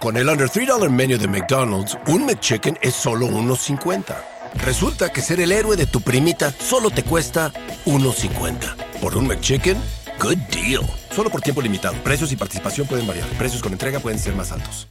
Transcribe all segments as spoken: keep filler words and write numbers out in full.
Con el under three dollar menu de McDonald's, un McChicken es solo uno cincuenta. Resulta que ser el héroe de tu primita solo te cuesta uno cincuenta. Por un McChicken, good deal. Solo por tiempo limitado. Precios y participación pueden variar. Precios con entrega pueden ser más altos.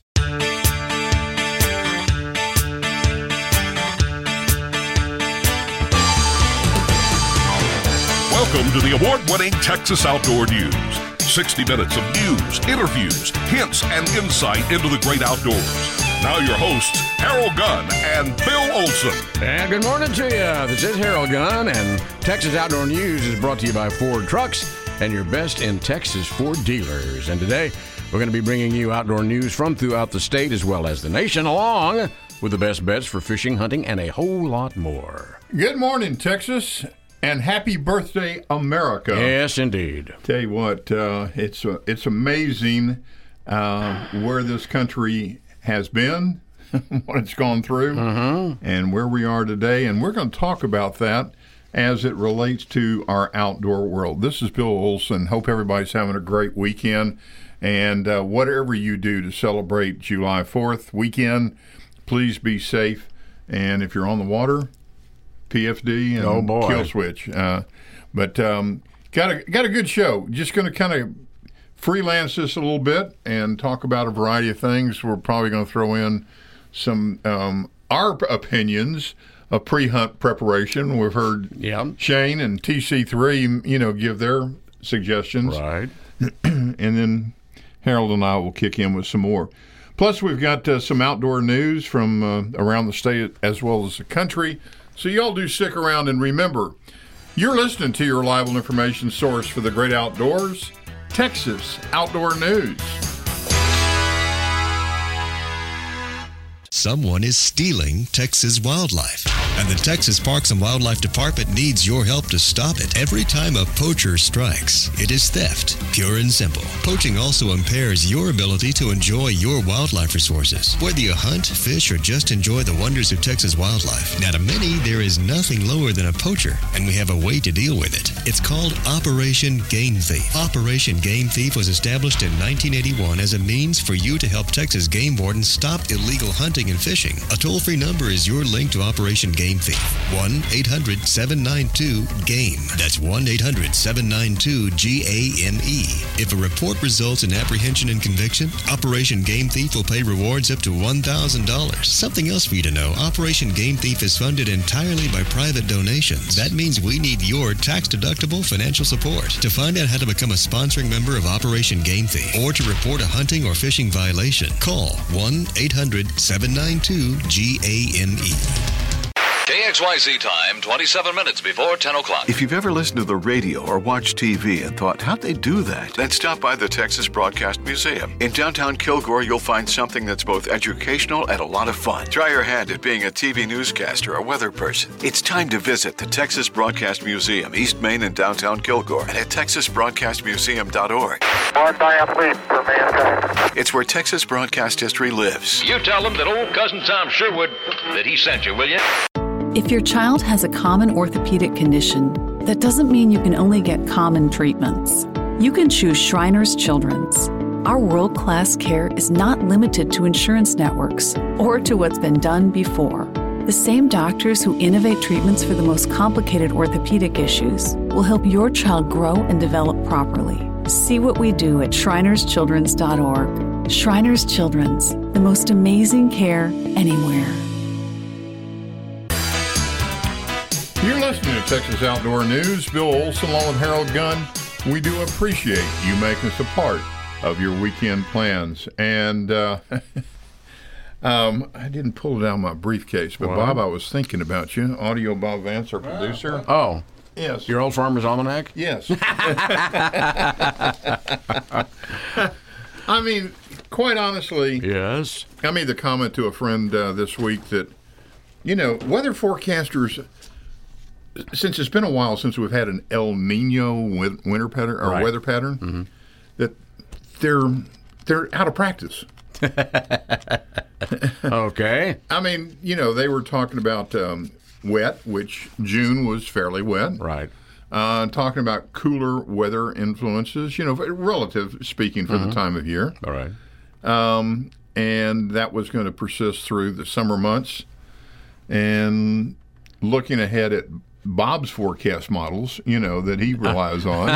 Welcome to the award-winning Texas Outdoor News. sixty minutes of news, interviews, hints, and insight into the great outdoors. Now your hosts, Harold Gunn and Bill Olson. And good morning to you. This is Harold Gunn, and Texas Outdoor News is brought to you by Ford Trucks and your best in Texas Ford dealers. And today, we're going to be bringing you outdoor news from throughout the state as well as the nation, along with the best bets for fishing, hunting, and a whole lot more. Good morning, Texas. And happy birthday, America. Yes, indeed. Tell you what, uh, it's uh, it's amazing uh, where this country has been, what it's gone through, Mm-hmm. and where we are today. And we're going to talk about that as it relates to our outdoor world. This is Bill Olson. Hope everybody's having a great weekend. And uh, whatever you do to celebrate July fourth weekend, please be safe. And if you're on the water, P F D and oh boy. Kill Switch. Uh, but um, got a got a good show. Just going to kind of freelance this a little bit and talk about a variety of things. We're probably going to throw in some um, our opinions of pre-hunt preparation. We've heard yeah. Shane and T C three, you know, give their suggestions. Right. And then Harold and I will kick in with some more. Plus, we've got uh, some outdoor news from uh, around the state as well as the country. So y'all do stick around, and remember, you're listening to your reliable information source for the great outdoors, Texas Outdoor News. Someone is stealing Texas wildlife, and the Texas Parks and Wildlife Department needs your help to stop it. Every time a poacher strikes, it is theft, pure and simple. Poaching also impairs your ability to enjoy your wildlife resources. Whether you hunt, fish, or just enjoy the wonders of Texas wildlife, now to many, there is nothing lower than a poacher, and we have a way to deal with it. It's called Operation Game Thief. Operation Game Thief was established in nineteen eighty-one as a means for you to help Texas game wardens stop illegal hunting and fishing. A toll-free number is your link to Operation Game Thief. one eight hundred seven nine two GAME. That's one eight hundred seven nine two G A M E. If a report results in apprehension and conviction, Operation Game Thief will pay rewards up to one thousand dollars. Something else for you to know, Operation Game Thief is funded entirely by private donations. That means we need your tax-deductible financial support. To find out how to become a sponsoring member of Operation Game Thief or to report a hunting or fishing violation, call one eight hundred seven nine two G A M E. K X Y Z time, twenty-seven minutes before ten o'clock. If you've ever listened to the radio or watched T V and thought, how'd they do that? Then stop by the Texas Broadcast Museum. In downtown Kilgore, you'll find something that's both educational and a lot of fun. Try your hand at being a T V newscaster or weather person. It's time to visit the Texas Broadcast Museum, East Main in downtown Kilgore, and at texas broadcast museum dot org. One diathlete for mankind. It's where Texas broadcast history lives. You tell them that old cousin Tom Sherwood, that he sent you, will you? If your child has a common orthopedic condition, that doesn't mean you can only get common treatments. You can choose Shriners Children's. Our world-class care is not limited to insurance networks or to what's been done before. The same doctors who innovate treatments for the most complicated orthopedic issues will help your child grow and develop properly. See what we do at shriners children's dot org. Shriners Children's, the most amazing care anywhere. You're listening to Texas Outdoor News. Bill Olson along with Harold Gunn. We do appreciate you making us a part of your weekend plans. And uh, um, I didn't pull it out of my briefcase, but What? Bob, I was thinking about you. Audio Bob Vance, our producer. Oh. Yes. Your Old Farmer's Almanac? Yes. I mean, quite honestly. Yes. I made the comment to a friend uh, this week that, you know, weather forecasters, since it's been a while since we've had an El Nino winter pattern or right. weather pattern, mm-hmm. that they're they're out of practice. Okay. I mean, you know, they were talking about um, wet, which June was fairly wet. Right. Uh, talking about cooler weather influences, you know, relative speaking for mm-hmm. the time of year. All right. Um, and that was going to persist through the summer months. And looking ahead at Bob's forecast models, you know, that he relies on.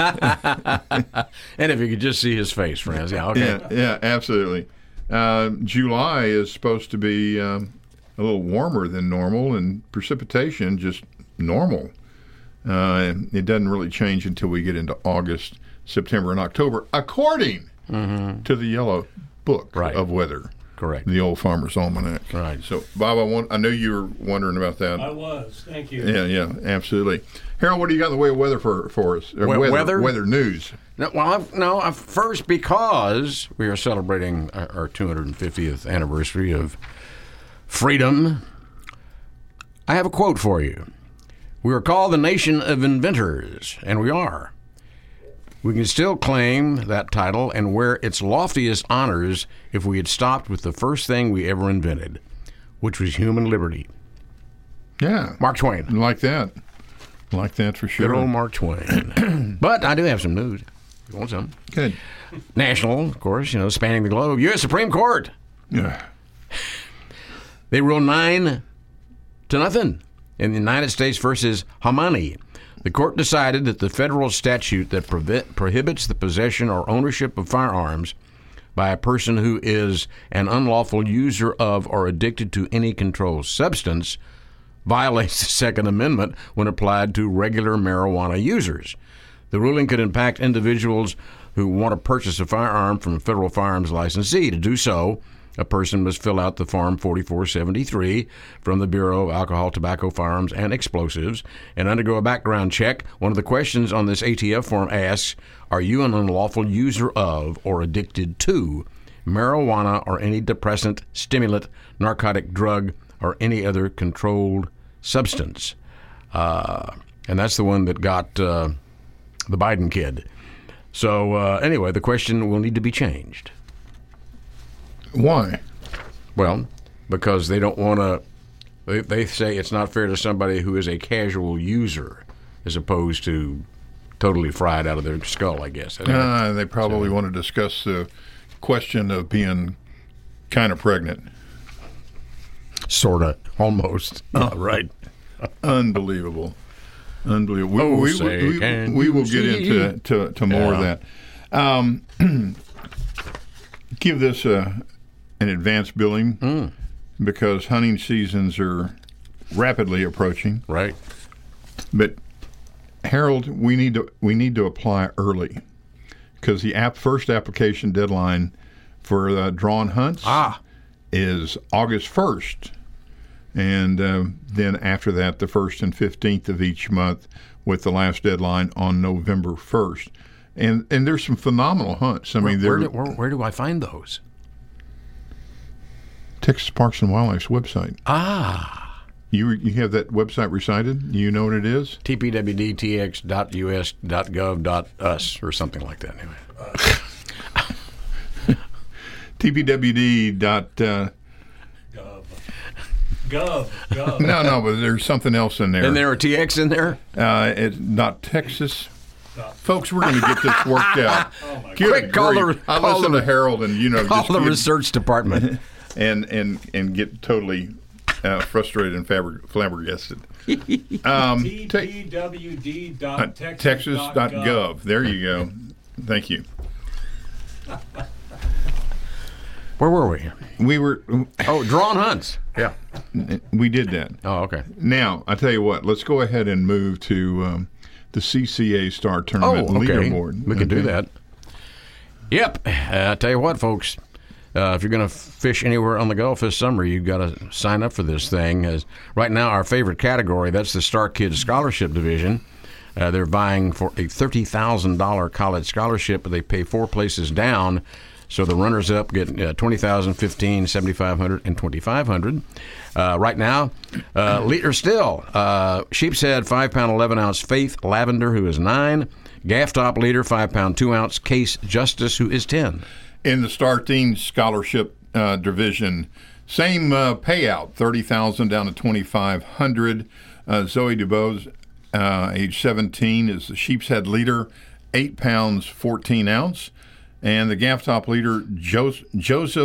And if you could just see his face, friends. Yeah, okay. Yeah, yeah, absolutely. Uh, July is supposed to be um, a little warmer than normal, and precipitation just normal. Uh, it doesn't really change until we get into August, September, and October, according mm-hmm. to the Yellow Book right. of Weather. Correct. The Old Farmer's Almanac. Right. So, Bob, I, want, I know you were wondering about that. I was. Thank you. Yeah, yeah, absolutely. Harold, what do you got in the way of weather for, for us? Well, weather, weather? Weather news. No, well, I've, no. I've, first, because we are celebrating our, our two hundred fiftieth anniversary of freedom, I have a quote for you. We are called the nation of inventors, and we are. We can still claim that title and wear its loftiest honors if we had stopped with the first thing we ever invented, which was human liberty. Yeah. Mark Twain. Like that. Like that for sure. Good old Mark Twain. But I do have some news. You want some? Good. National, of course, you know, spanning the globe. U S Supreme Court. Yeah. They ruled nine to nothing in the United States versus Hamani. The court decided that the federal statute that prohibit, prohibits the possession or ownership of firearms by a person who is an unlawful user of or addicted to any controlled substance violates the Second Amendment when applied to regular marijuana users. The ruling could impact individuals who want to purchase a firearm from a federal firearms licensee. To do so, a person must fill out the Form forty-four seventy-three from the Bureau of Alcohol, Tobacco, Firearms, and Explosives and undergo a background check. One of the questions on this A T F form asks, are you an unlawful user of or addicted to marijuana or any depressant, stimulant, narcotic drug, or any other controlled substance? Uh, and that's the one that got uh, the Biden kid. So uh, anyway, the question will need to be changed. Why? Well, because they don't want to, they, they say it's not fair to somebody who is a casual user as opposed to totally fried out of their skull, I guess. Uh, they probably so, want to discuss the question of being kind of pregnant. Sort of, almost. Oh, right. Unbelievable. Unbelievable. We, oh, we, say, we, we, we will get into to, to more yeah. of that. Um, give this a... an advanced billing mm. because hunting seasons are rapidly approaching. Right. But Harold, we need to we need to apply early because the app first application deadline for uh, drawn hunts ah. is August first, and uh, then after that, the first and fifteenth of each month, with the last deadline on November first. And and there's some phenomenal hunts. I where, mean, where do, where, where do I find those? Texas Parks and Wildlife's website. Ah. You you have that website recited? You know what it is? T P W D T X dot U S dot gov dot U S or something like that. Anyway. T P W D dot uh, gov. Gov. Gov. No, no, but there's something else in there. And there are T X in there? Uh, it's not Texas. Folks, we're going to get this worked out. Oh my Quick, call the, I call listen the, to Harold and, you know, call just the get, research department. And, and, and get totally uh, frustrated and fabri- flabbergasted. Um, T P W D dot texas dot gov. There you go. Thank you. Where were we? We were... Oh, drawn hunts. Yeah. We did that. Oh, okay. Now, I tell you what, let's go ahead and move to um, the C C A Star Tournament oh, okay. leaderboard. We can okay. do that. Yep. Uh, I tell you what, folks. Uh, if you're going to fish anywhere on the Gulf this summer, you've got to sign up for this thing. As right now, our favorite category, that's the Star Kids Scholarship Division. Uh, they're vying for a thirty thousand dollars college scholarship, but they pay four places down. So the runners-up get uh, twenty thousand dollars, fifteen thousand dollars, seventy-five hundred dollars, and twenty-five hundred dollars. Uh, right now, uh, leader still, uh, Sheepshead five-pound, eleven-ounce Faith Lavender, who is nine. Gaff Top leader, five-pound, two-ounce Case Justice, who is ten. In the Star Teens Scholarship uh, Division, same uh, payout, thirty thousand dollars down to twenty-five hundred dollars. Uh, Zoe DuBose, uh, age seventeen, is the Sheepshead leader, eight pounds, fourteen ounce. And the Gaff Top leader, jo- Joseph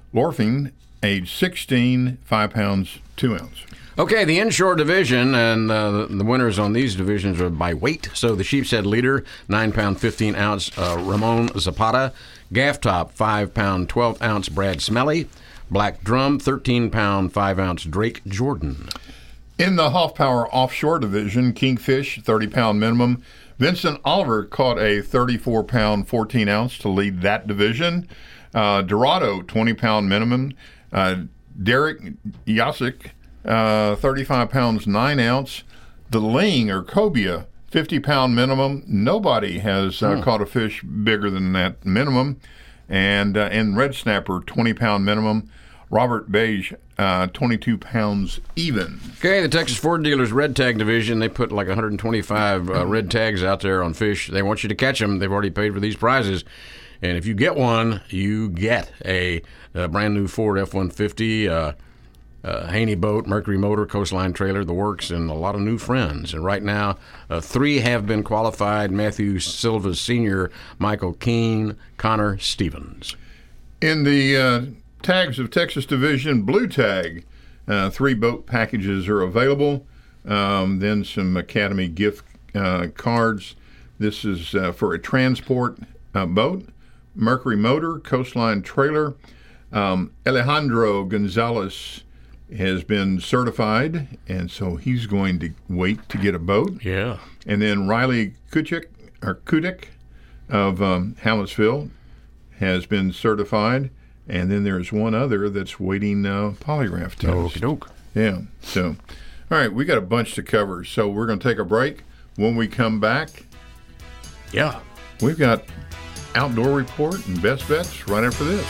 Lorfing, age sixteen, five pounds, two ounce. Okay, the inshore division, and uh, the winners on these divisions are by weight. So the sheepshead leader, nine pound, fifteen ounce uh, Ramon Zapata. Gaff top, five pound, twelve ounce Brad Smelly. Black drum, thirteen pound, five ounce Drake Jordan. In the Hoffpower offshore division, Kingfish, thirty pound minimum. Vincent Oliver caught a thirty-four pound, fourteen ounce to lead that division. Uh, Dorado, twenty pound minimum. Uh, Derek Yasik, uh, thirty-five pounds, nine ounce. The Ling, or Cobia, fifty pound minimum. Nobody has uh, hmm. caught a fish bigger than that minimum. And uh, in Red Snapper, twenty pound minimum. Robert Beige, uh, twenty-two pounds even. Okay, the Texas Ford Dealers Red Tag Division, they put like one hundred twenty-five uh, red tags out there on fish. They want you to catch them. They've already paid for these prizes. And if you get one, you get a, a brand new Ford F one fifty, uh, uh, Haney boat, Mercury motor, Coastline trailer, the works, and a lot of new friends. And right now, uh, three have been qualified: Matthew Silva Senior, Michael Keene, Connor Stevens. In the uh, Tags of Texas Division, Blue Tag, uh, three boat packages are available. Um, then some Academy gift uh, cards. This is uh, for a transport uh, boat, Mercury motor, Coastline trailer. Um, Alejandro Gonzalez has been certified, and so he's going to wait to get a boat. Yeah. And then Riley Kuchik, or Kudik of um, Hallettsville has been certified. And then there's one other that's waiting uh, polygraph test. Okie doke. Yeah. So, all right, we got a bunch to cover. So we're going to take a break. When we come back, yeah, we've got Outdoor Report and Best Bets right after this.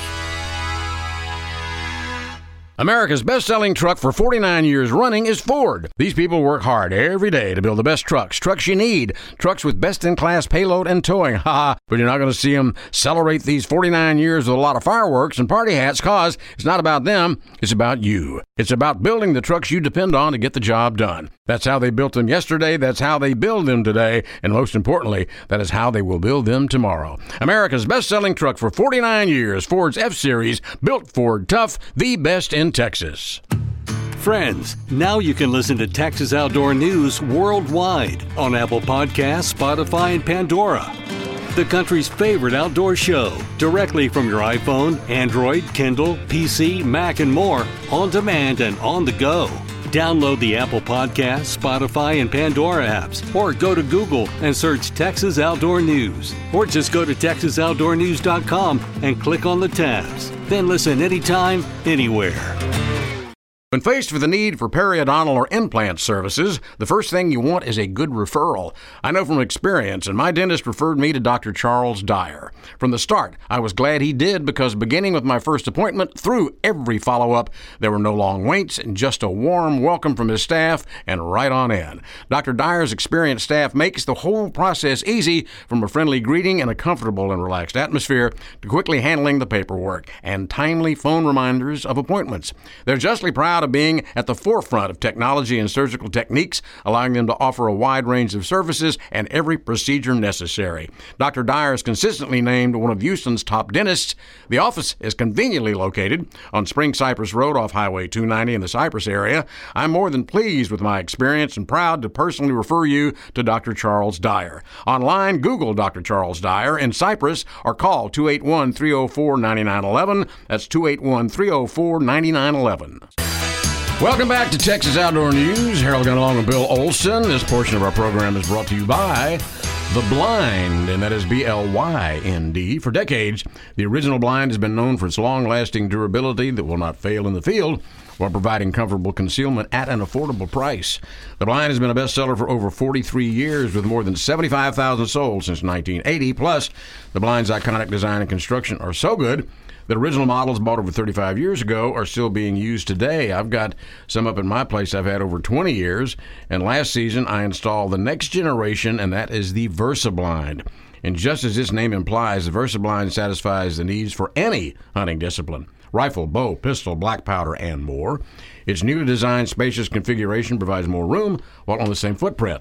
America's best-selling truck for forty-nine years running is Ford. These people work hard every day to build the best trucks, trucks you need, trucks with best-in-class payload and towing. Ha! But you're not going to see them celebrate these forty-nine years with a lot of fireworks and party hats, cause it's not about them, it's about you. It's about building the trucks you depend on to get the job done. That's how they built them yesterday, that's how they build them today, and most importantly, that is how they will build them tomorrow. America's best-selling truck for forty-nine years, Ford's F-Series, built Ford tough, the best in Texas. Friends, now you can listen to Texas Outdoor News worldwide on Apple Podcasts, Spotify, and Pandora. The country's favorite outdoor show, directly from your iPhone, Android, Kindle, P C, Mac, and more, on demand and on the go. Download the Apple Podcasts, Spotify, and Pandora apps, or go to Google and search Texas Outdoor News. Or just go to texas outdoor news dot com and click on the tabs. Then listen anytime, anywhere. When faced with the need for periodontal or implant services, the first thing you want is a good referral. I know from experience, and my dentist referred me to Doctor Charles Dyer. From the start, I was glad he did, because beginning with my first appointment through every follow-up, there were no long waits and just a warm welcome from his staff and right on in. Doctor Dyer's experienced staff makes the whole process easy, from a friendly greeting and a comfortable and relaxed atmosphere to quickly handling the paperwork and timely phone reminders of appointments. They're justly proud of being at the forefront of technology and surgical techniques, allowing them to offer a wide range of services and every procedure necessary. Doctor Dyer is consistently named one of Houston's top dentists. The office is conveniently located on Spring Cypress Road off Highway two ninety in the Cypress area. I'm more than pleased with my experience and proud to personally refer you to Doctor Charles Dyer. Online, Google Doctor Charles Dyer in Cypress or call two eight one, three oh four, nine nine one one. That's two eight one, three oh four, nine nine one one. Welcome back to Texas Outdoor News. Harold Gunn along with Bill Olson. This portion of our program is brought to you by The Blind, and that is B L Y N D. For decades, the original blind has been known for its long-lasting durability that will not fail in the field while providing comfortable concealment at an affordable price. The Blind has been a bestseller for over forty-three years with more than seventy-five thousand sold since nineteen eighty. Plus, the Blind's iconic design and construction are so good the original models bought over thirty-five years ago are still being used today. I've got some up in my place I've had over twenty years, and last season I installed the next generation, and that is the VersaBlind. And just as its name implies, the VersaBlind satisfies the needs for any hunting discipline: rifle, bow, pistol, black powder, and more. Its newly designed spacious configuration provides more room while on the same footprint.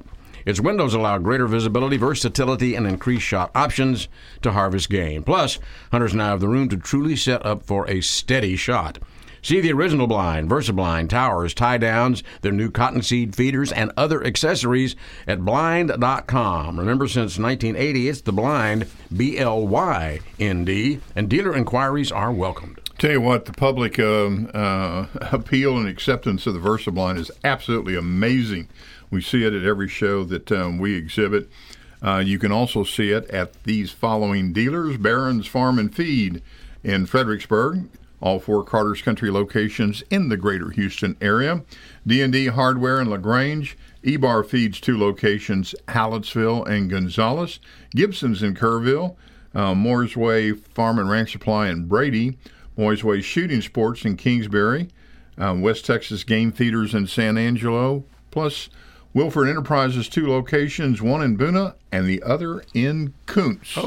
Its windows allow greater visibility, versatility, and increased shot options to harvest game. Plus, hunters now have the room to truly set up for a steady shot. See the original blind, VersaBlind, towers, tie-downs, their new cottonseed feeders, and other accessories at blind dot com. Remember, since nineteen eighty, it's the Blind, B L Y N D, and dealer inquiries are welcomed. Tell you what, the public um, uh, appeal and acceptance of the VersaBlind is absolutely amazing. We see it at every show that um, we exhibit. Uh, you can also see it at these following dealers: Barron's Farm and Feed in Fredericksburg, all four Carter's Country locations in the greater Houston area, D and D Hardware in LaGrange, E-Bar Feeds two locations, Hallettsville and Gonzales, Gibson's in Kerrville, uh, Moore's Way Farm and Ranch Supply in Brady, Moore's Way Shooting Sports in Kingsbury, uh, West Texas Game Feeders in San Angelo, plus Wilford Enterprises two locations, one in Boona and the other in Kuntz.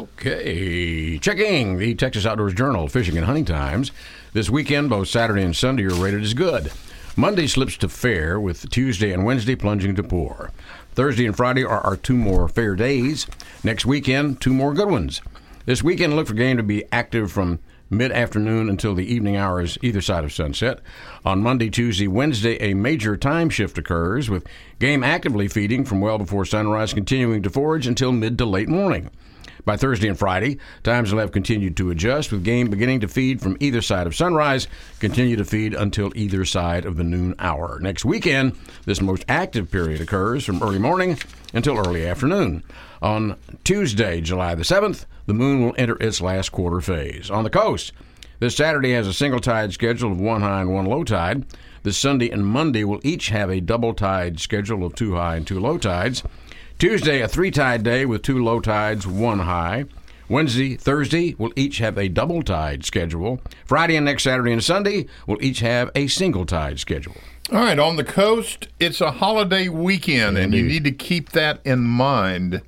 Okay. Checking the Texas Outdoors Journal, Fishing and Hunting Times. This weekend, both Saturday and Sunday are rated as good. Monday slips to fair, with Tuesday and Wednesday plunging to poor. Thursday and Friday are our two more fair days. Next weekend, two more good ones. This weekend, look for game to be active from mid-afternoon until the evening hours either side of sunset. On Monday, Tuesday, Wednesday, a major time shift occurs, with game actively feeding from well before sunrise, continuing to forage until mid to late morning. By Thursday and Friday, times will have continued to adjust, with game beginning to feed from either side of sunrise, continue to feed until either side of the noon hour. Next weekend, this most active period occurs from early morning until early afternoon. On Tuesday, July the seventh, the moon will enter its last quarter phase. On the coast, this Saturday has a single tide schedule of one high and one low tide. This Sunday and Monday will each have a double tide schedule of two high and two low tides. Tuesday, a three tide day with two low tides, one high. Wednesday, Thursday will each have a double tide schedule. Friday and next Saturday and Sunday will each have a single tide schedule. All right, on the coast, it's a holiday weekend, and you need to keep that in mind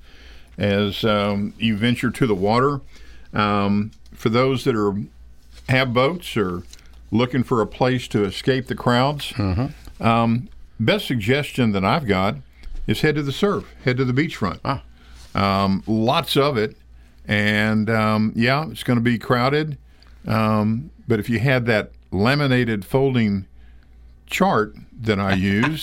as um, you venture to the water. Um, for those that are have boats or looking for a place to escape the crowds, mm-hmm. um, best suggestion that I've got is head to the surf, head to the beachfront. Ah. Um, lots of it, and um, yeah, it's going to be crowded, um, but if you had that laminated folding chart that I use,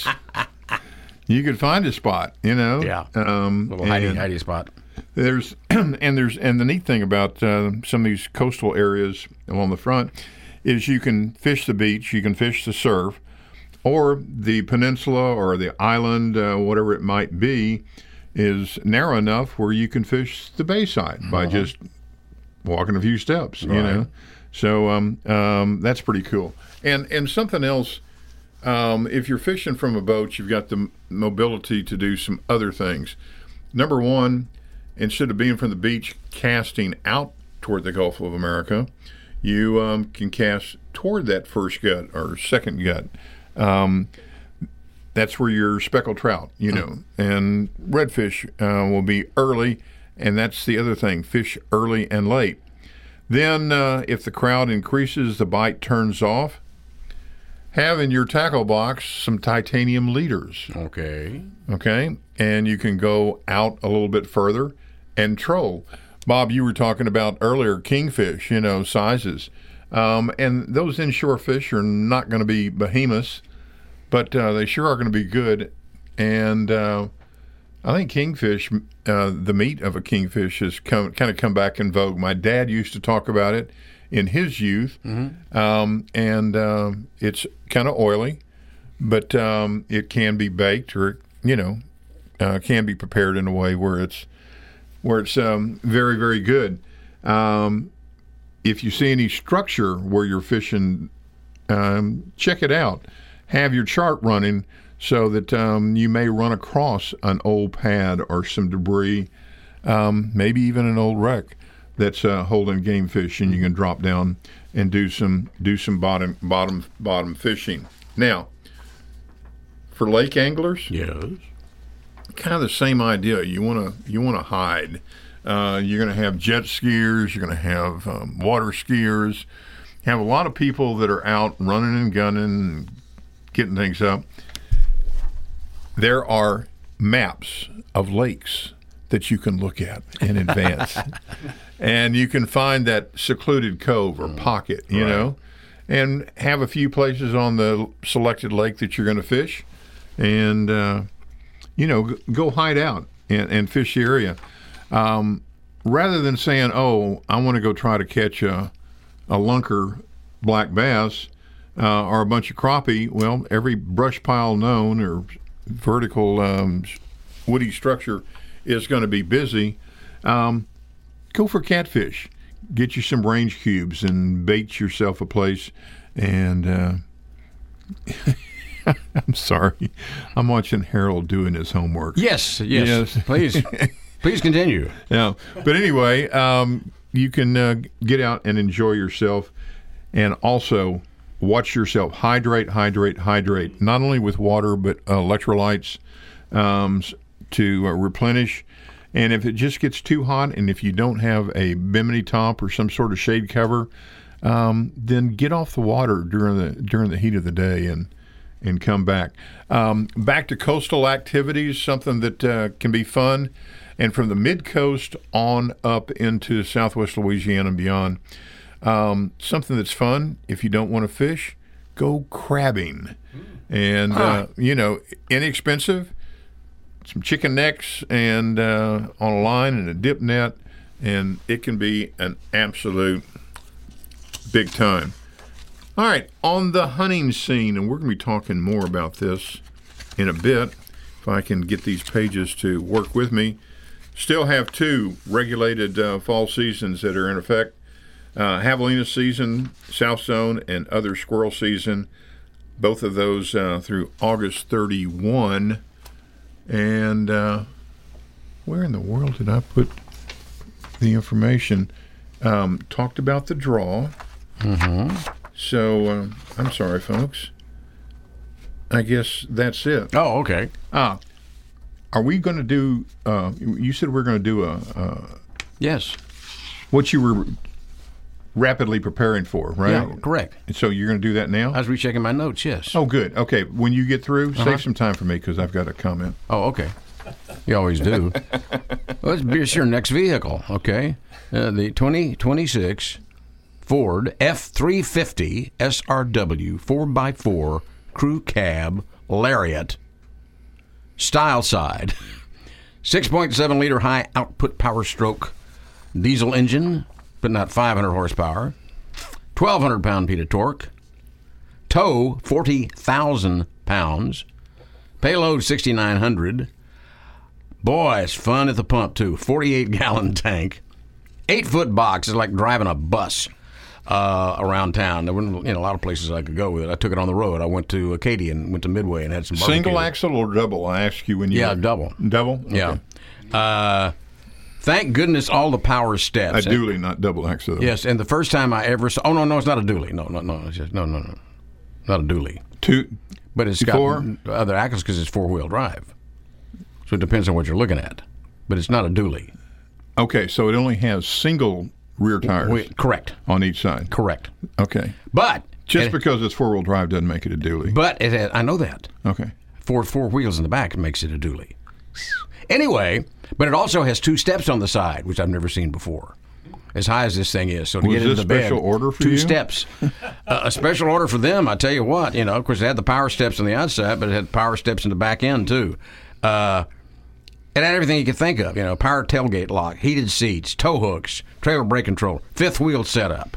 you could find a spot, you know. Yeah. Um, little hidey, hidey spot. There's and there's and the neat thing about uh, some of these coastal areas along the front is you can fish the beach, you can fish the surf, or the peninsula or the island, uh, whatever it might be, is narrow enough where you can fish the bayside by uh-huh. just walking a few steps, right. you know. So um, um, that's pretty cool. And and something else. Um, if you're fishing from a boat, you've got the mobility to do some other things. Number one, instead of being from the beach casting out toward the Gulf of America, you um, can cast toward that first gut or second gut. Um, that's where your speckled trout, you know, and redfish uh, will be early, and that's the other thing, fish early and late. Then uh, if the crowd increases, the bite turns off. Have in your tackle box some titanium leaders. Okay. Okay. And you can go out a little bit further and troll. Bob, you were talking about earlier kingfish, you know, sizes. Um, and those inshore fish are not going to be behemoths, but uh, they sure are going to be good. And uh, I think kingfish, uh, the meat of a kingfish has come, kind of come back in vogue. My dad used to talk about it in his youth, mm-hmm. um, and uh, it's kind of oily, but um, it can be baked, or you know, uh, can be prepared in a way where it's where it's um, very, very good. Um, if you see any structure where you're fishing, um, check it out. Have your chart running so that um, you may run across an old pad or some debris, um, maybe even an old wreck that's uh, holding game fish, and you can drop down and do some do some bottom bottom bottom fishing. Now, for lake anglers, yes, kind of the same idea. You want to you want to hide. Uh, you're going to have jet skiers. You're going to have um, water skiers. You have a lot of people that are out running and gunning, and getting things up. There are maps of lakes that you can look at in advance. And you can find that secluded cove or pocket, you right. know, and have a few places on the selected lake that you're going to fish. And, uh, you know, go hide out and, and fish the area. Um, rather than saying, oh, I want to go try to catch a, a lunker black bass uh, or a bunch of crappie, well, every brush pile known or vertical um, woody structure is going to be busy. Um, go for catfish. Get you some range cubes and bait yourself a place. And uh, I'm sorry, I'm watching Harold doing his homework. Yes, yes, yes. Please, please continue. Yeah, but anyway, um, you can uh, get out and enjoy yourself, and also watch yourself. Hydrate, hydrate, hydrate. Not only with water, but uh, electrolytes um, to uh, replenish. And if it just gets too hot, and if you don't have a bimini top or some sort of shade cover, um, then get off the water during the during the heat of the day and and come back. Um, back to coastal activities, something that uh, can be fun, and from the mid-coast on up into southwest Louisiana and beyond. Um, something that's fun. If you don't want to fish, go crabbing. And, huh. uh, you know, inexpensive, some chicken necks and uh, on a line and a dip net, and it can be an absolute big time. All right, on the hunting scene, and we're going to be talking more about this in a bit, if I can get these pages to work with me. Still have two regulated uh, fall seasons that are in effect. Uh, Javelina season, South Zone, and other squirrel season, both of those uh, through August thirty-first. And uh, where in the world did I put the information? Um, talked about the draw. Mm-hmm. So, uh, I'm sorry, folks. I guess that's it. Oh, okay. Ah, are we going to do, uh, you said we're going to do a... Uh, yes. What you were... rapidly preparing for, right? Yeah, correct. And so you're going to do that now? I was rechecking my notes, yes. Oh, good. Okay, when you get through, uh-huh. save some time for me because I've got a comment. Oh, okay. You always do. Well, let's be your next vehicle, okay? Uh, the twenty twenty-six Ford F three fifty S R W four by four Crew Cab Lariat Style Side. six point seven liter high output power stroke diesel engine, but not five hundred horsepower, twelve hundred pound-feet of torque, tow forty thousand pounds, payload sixty-nine hundred. Boy, it's fun at the pump, too. forty-eight gallon tank, eight-foot box. It's like driving a bus uh, around town. There weren't you know, a lot of places I could go with it. I took it on the road. I went to Acadia and went to Midway and had some barbecue. Single axle or double? I asked you when you... Yeah, double. Double? Okay. Yeah. Uh, thank goodness all the power steps. A dually, not double axle. Yes, and the first time I ever saw... Oh, no, no, it's not a dually. No, no, no. It's just, no, no, no. Not a dually. Two... But it's four? got other axles because it's four-wheel drive. So it depends on what you're looking at. But it's not a dually. Okay, so it only has single rear tires. We, correct. On each side. Correct. Okay. But... Just it, because it's four-wheel drive doesn't make it a dually. But it has, I know that. Okay. Four, four wheels in the back makes it a dually. Anyway, but it also has two steps on the side, which I've never seen before. As high as this thing is. So to Was get into this the bed, special order for two you? steps. uh, a special order for them, I tell you what. You know, of course, it had the power steps on the outside, but it had power steps in the back end, too. Uh, it had everything you could think of. You know, power tailgate lock, heated seats, tow hooks, trailer brake control, fifth wheel setup.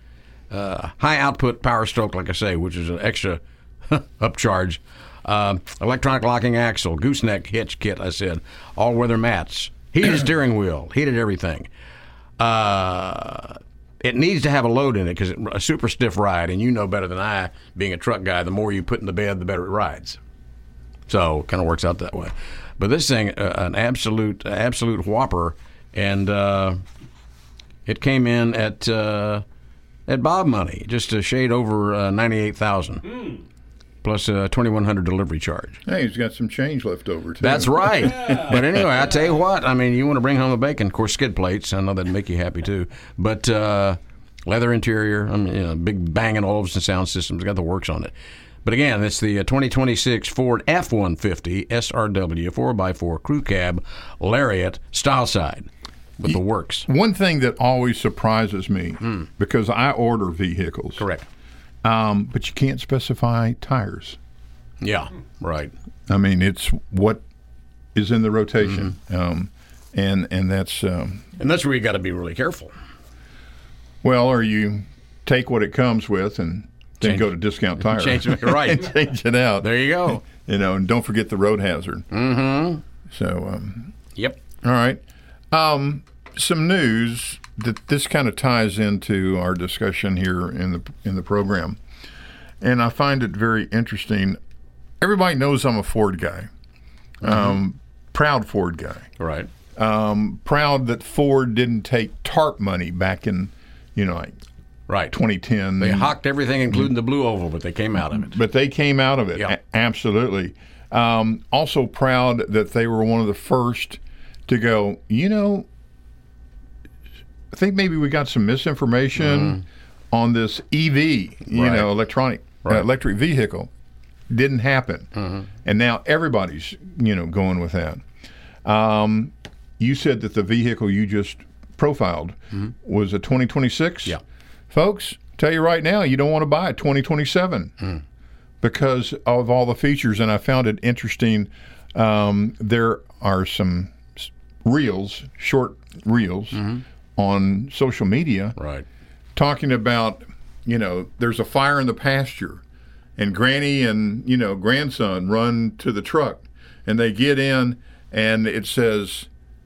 Uh, high output power stroke, like I say, which is an extra upcharge. Uh, electronic locking axle, gooseneck hitch kit, I said. All-weather mats, heated steering wheel, heated everything. Uh, it needs to have a load in it because it's a super stiff ride, and you know better than I, being a truck guy, the more you put in the bed, the better it rides. So it kind of works out that way. But this thing, uh, an absolute absolute whopper, and uh, it came in at uh, at Bob money, just a shade over uh, ninety-eight thousand dollars. Mm. Plus a twenty-one hundred dollars delivery charge. Hey, he's got some change left over, too. That's right. Yeah. But anyway, I tell you what, I mean, you want to bring home the bacon, of course, skid plates. I know that'd make you happy, too. But uh, leather interior, I mean, you know, big banging Olufsen sound systems, got the works on it. But again, it's the twenty twenty-six Ford F one fifty S R W four by four Crew Cab Lariat style side with the works. One thing that always surprises me, mm. because I order vehicles. Correct. Um, but you can't specify tires. Yeah, right. I mean, it's what is in the rotation. Mm-hmm. Um, and and that's... Um, and that's where you got to be really careful. Well, or you take what it comes with and then change, go to Discount Tire. Change it, right. And change it out. There you go. You know, and don't forget the road hazard. Mm-hmm. So, um, yep. All right. Um, some news that this kind of ties into our discussion here in the in the program, and I find it very interesting. Everybody knows I'm a Ford guy, mm-hmm. um, proud Ford guy. Right. Um, proud that Ford didn't take TARP money back in, you know, like right. twenty ten. They hawked everything, including the Blue Oval, but they came out of it. But they came out of it, yep. a- absolutely. Um, also proud that they were one of the first to go, you know, I think maybe we got some misinformation mm. on this E V, you right. know, electronic, right. uh, electric vehicle. Didn't happen. Mm-hmm. And now everybody's, you know, going with that. Um, you said that the vehicle you just profiled mm-hmm. was a twenty twenty-six. Yeah. Folks, tell you right now, you don't want to buy a twenty twenty-seven mm. because of all the features. And I found it interesting. Um, there are some reels, short reels mm-hmm. on social media right. talking about, you know, there's a fire in the pasture and granny and, you know, grandson run to the truck and they get in and it says,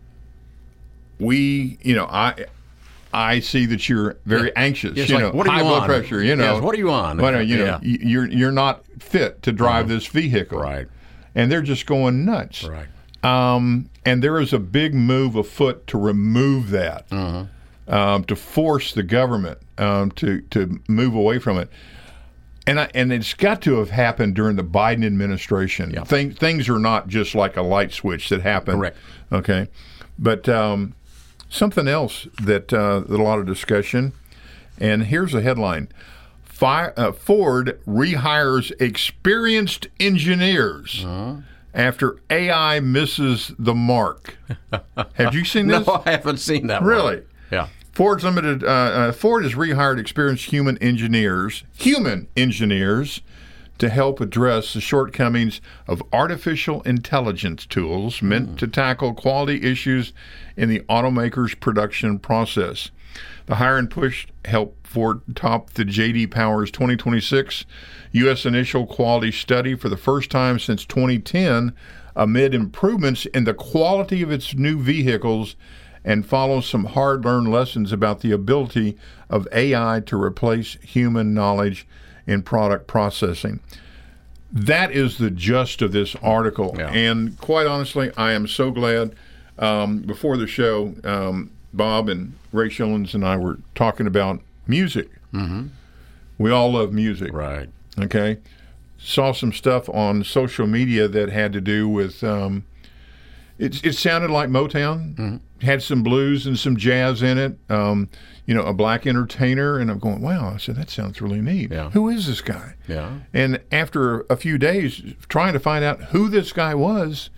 we, you know, I I see that you're very yeah. anxious, it's you like, know, what are high you blood on? pressure, you know. Yes, what are you on? Well, you know, yeah. you're, you're not fit to drive uh-huh. this vehicle. Right. And they're just going nuts. Right. Um, and there is a big move afoot to remove that, uh-huh. um, to force the government um, to to move away from it. And I, and it's got to have happened during the Biden administration. Yeah. Thing, things are not just like a light switch that happened. Correct. Okay. But um, something else that, uh, that a lot of discussion, and here's a headline. Fi- uh, Ford rehires experienced engineers uh-huh. after A I misses the mark. Have you seen this? No, I haven't seen that Really? one. Yeah. Ford's limited. Uh, uh, Ford has rehired experienced human engineers, human engineers, to help address the shortcomings of artificial intelligence tools meant mm. to tackle quality issues in the automaker's production process. The hiring push helped Ford top the J D Power's twenty twenty-six U S Initial Quality Study for the first time since twenty ten, amid improvements in the quality of its new vehicles, and follows some hard-learned lessons about the ability of A I to replace human knowledge in product processing. That is the gist of this article. Yeah. And quite honestly, I am so glad. Um, before the show, um, Bob and Ray Shillings and I were talking about music. Mm-hmm. We all love music. Right. Okay. Saw some stuff on social media that had to do with, um, it, it sounded like Motown. Mm-hmm. Had some blues and some jazz in it. Um, you know, a black entertainer. And I'm going, wow. I said, that sounds really neat. Yeah. Who is this guy? Yeah. And after a few days trying to find out who this guy was,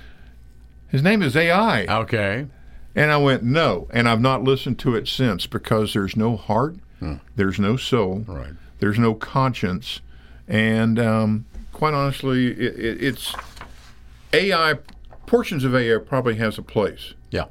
his name is A I. Okay. And I went, no. And I've not listened to it since because there's no heart. Hmm. There's no soul. Right. There's no conscience. And um, quite honestly, it, it, it's A I, portions of A I probably has a place. Yeah.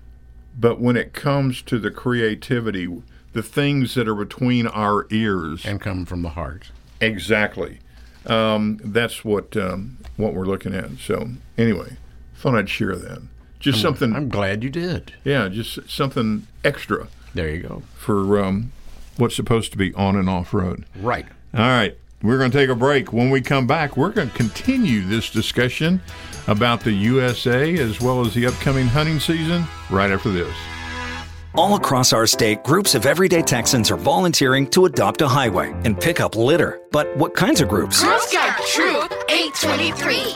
But when it comes to the creativity, the things that are between our ears. And come from the heart. Exactly. Um, that's what um, what we're looking at. So anyway, thought I'd share that. Just I'm, something. I'm glad you did. Yeah, just something extra. There you go. For um, what's supposed to be on and off road. Right. All right. We're going to take a break. When we come back, we're going to continue this discussion about the U S A as well as the upcoming hunting season right after this. All across our state, groups of everyday Texans are volunteering to adopt a highway and pick up litter. But what kinds of groups? Girl Scout Troop eight twenty-three.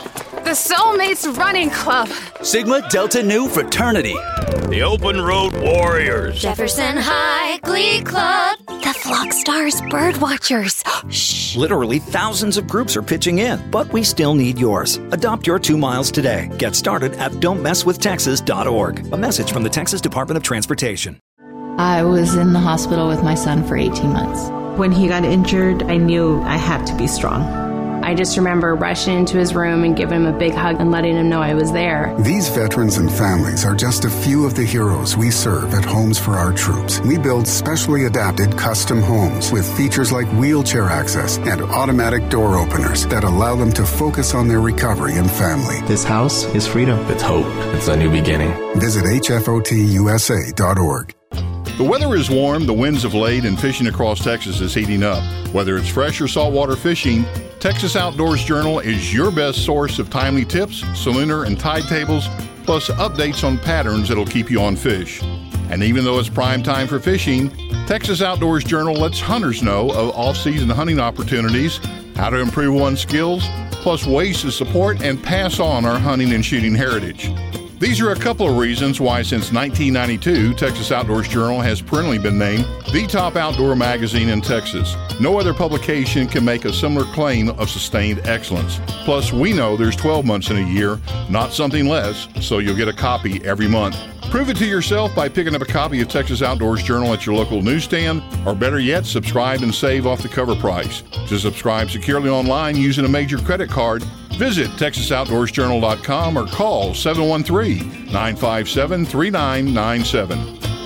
The Soulmates Running Club. Sigma Delta Nu Fraternity. The Open Road Warriors. Jefferson High Glee Club. The Flock Stars Bird Watchers. Shh. Literally thousands of groups are pitching in, but we still need yours. Adopt your two miles today. Get started at don't mess with texas dot org. A message from the Texas Department of Transportation. I was in the hospital with my son for eighteen months. When he got injured, I knew I had to be strong. I just remember rushing into his room and giving him a big hug and letting him know I was there. These veterans and families are just a few of the heroes we serve at Homes for Our Troops. We build specially adapted custom homes with features like wheelchair access and automatic door openers that allow them to focus on their recovery and family. This house is freedom. It's hope. It's a new beginning. Visit H F O T U S A dot org. The weather is warm, the winds have laid, and fishing across Texas is heating up. Whether it's fresh or saltwater fishing, Texas Outdoors Journal is your best source of timely tips, salooner and tide tables, plus updates on patterns that'll keep you on fish. And even though it's prime time for fishing, Texas Outdoors Journal lets hunters know of off-season hunting opportunities, how to improve one's skills, plus ways to support and pass on our hunting and shooting heritage. These are a couple of reasons why since nineteen ninety-two, Texas Outdoors Journal has perennially been named the top outdoor magazine in Texas. No other publication can make a similar claim of sustained excellence. Plus, we know there's twelve months in a year, not something less, so you'll get a copy every month. Prove it to yourself by picking up a copy of Texas Outdoors Journal at your local newsstand, or better yet, subscribe and save off the cover price. To subscribe securely online using a major credit card, visit texas outdoors journal dot com or call seven one three, nine five seven, three nine nine seven.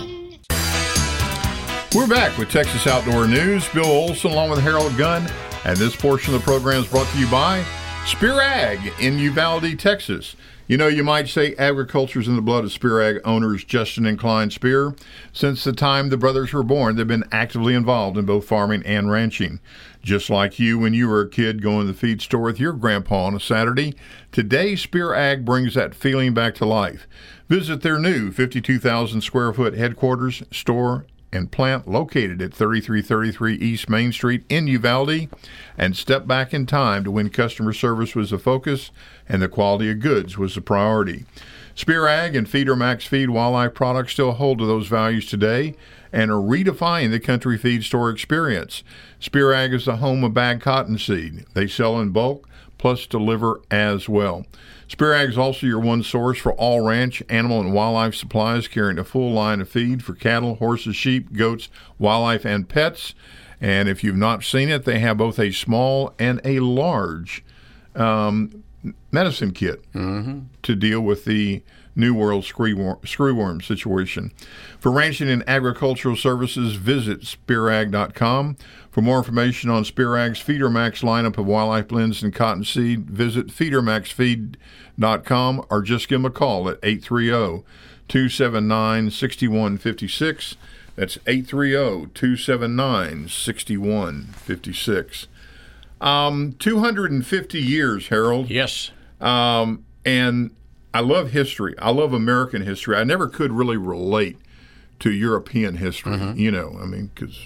We're back with Texas Outdoor News. Bill Olson along with Harold Gunn, and this portion of the program is brought to you by Spear Ag in Uvalde, Texas. You know, you might say agriculture's in the blood of Spear Ag owners Justin and Klein Spear. Since the time the brothers were born, they've been actively involved in both farming and ranching. Just like you when you were a kid going to the feed store with your grandpa on a Saturday, today Spear Ag brings that feeling back to life. Visit their new fifty-two thousand square foot headquarters, store, and plant located at thirty-three thirty-three East Main Street in Uvalde, and step back in time to when customer service was the focus and the quality of goods was the priority. Spear Ag and Feeder Max Feed wildlife products still hold to those values today and are redefining the country feed store experience. Spear Ag is the home of bagged cottonseed. They sell in bulk, plus deliver as well. Spear Ag is also your one source for all ranch, animal, and wildlife supplies, carrying a full line of feed for cattle, horses, sheep, goats, wildlife, and pets. And if you've not seen it, they have both a small and a large um, medicine kit mm-hmm. to deal with the New World screwworm, screwworm situation. For ranching and agricultural services, visit spear ag dot com. For more information on Spear Ag's Feeder Max lineup of wildlife blends and cottonseed, visit feeder max feed dot com or just give them a call at eight three zero, two seven nine, six one five six. That's eight three zero, two seven nine, six one five six. Um, two hundred fifty years, Harold. Yes. Um, and I love history. I love American history. I never could really relate to European history, mm-hmm. you know, I mean, because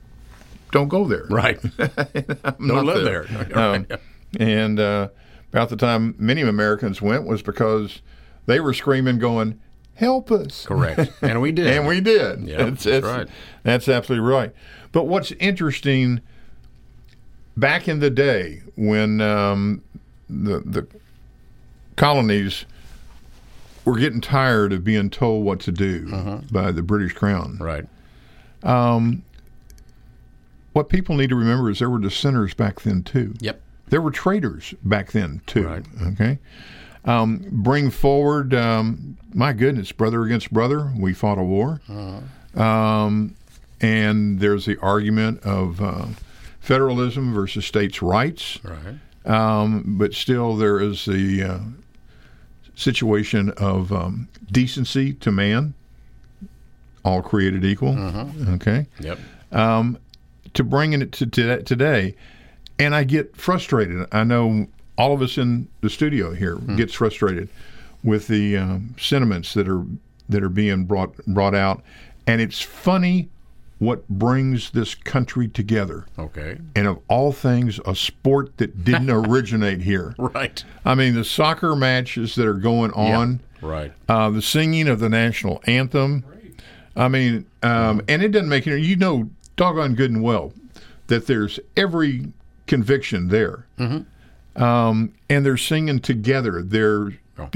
don't go there. Right. Don't live there. there. Um, and uh, about the time many Americans went was because they were screaming, going, help us. Correct. And we did. and we did. Yeah, it's, that's it's, right. That's absolutely right. But what's interesting, back in the day when um, the the colonies were getting tired of being told what to do uh-huh. by the British Crown. Right. Um, what people need to remember is there were dissenters back then, too. Yep. There were traitors back then, too. Right. Okay. Um, bring forward, um, my goodness, brother against brother, we fought a war. Uh-huh. Um, and there's the argument of uh, federalism versus states' rights. Right. Um, but still there is the uh, situation of um, decency to man, all created equal. Uh-huh. Okay. Yep. Um, to bringing it to, to today, and I get frustrated. I know all of us in the studio here hmm. gets frustrated with the um, sentiments that are that are being brought brought out, and it's funny what brings this country together. Okay. And of all things, a sport that didn't originate here. Right. I mean, the soccer matches that are going on. Yeah, right. Uh, the singing of the national anthem. Great. I mean, um, and it doesn't make it, you know, doggone good and well that there's every conviction there. Mm-hmm. Um, and they're singing together. They're oh.